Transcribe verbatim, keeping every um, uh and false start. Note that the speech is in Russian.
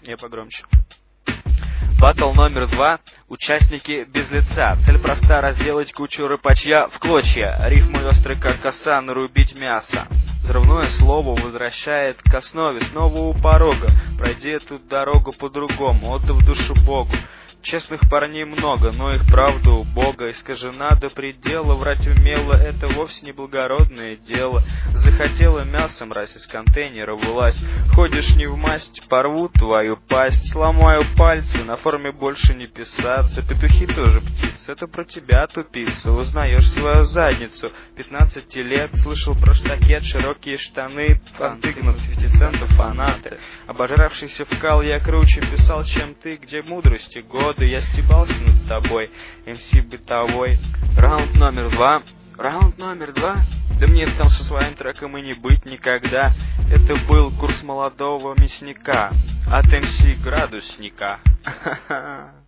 Я погромче. Баттл номер два. Участники без лица. Цель проста — разделать кучу рыпачья в клочья. Рифмы острые, как коса, нарубить мясо. Взрывное слово возвращает к основе. Снова у порога. Пройди эту дорогу по-другому, отдав душу Богу. Честных парней много, но их правда у Бога искажена до предела. Врать умело — это вовсе не благородное дело. Захотела мясо, мразь, из контейнера вылазь. Ходишь не в масть, порву твою пасть. Сломаю пальцы, на форме больше не писаться. Петухи тоже птицы, это про тебя, тупица. Узнаешь свою задницу. Пятнадцати лет слышал про штакет, широкие штаны, подыгнут пятицентов фанаты. Обожравшийся вкал я круче писал, чем ты, где мудрости годы. Я стебался над тобой, эм си бытовой. Раунд номер два. Раунд номер два. Да мне там со своим треком и не быть никогда. Это был курс молодого мясника от эм си Градусника.